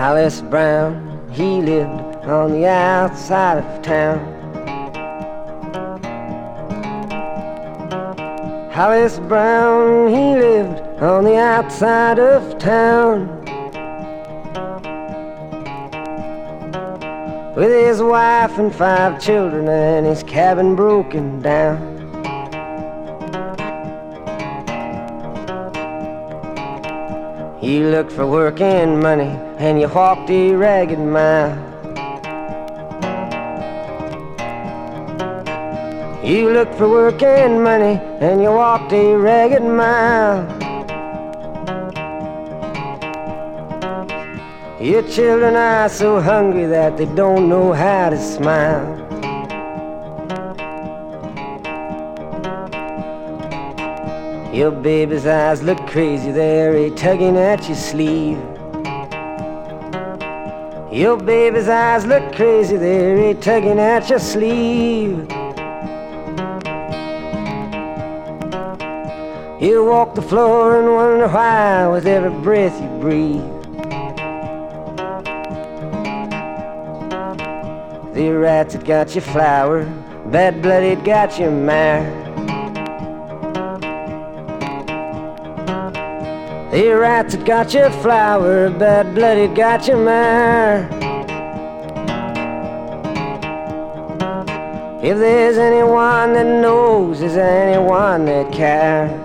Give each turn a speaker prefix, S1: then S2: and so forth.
S1: Hollis Brown, he lived on the outside of town. Hollis Brown, he lived on the outside of town, with his wife and 5 children and his cabin broken down. He looked for work and money, and you walked a ragged mile. You looked for work and money, and you walked a ragged mile. Your children are so hungry that they don't know how to smile. Your baby's eyes look crazy, they're tugging at your sleeve. Your baby's eyes look crazy, they're tugging at your sleeve. You walk the floor and wonder why with every breath you breathe. The rats had got your flour, bad blood had got your mare. The rats had got your flour, bad blood had got your mare. If there's anyone that knows, is there anyone that cares?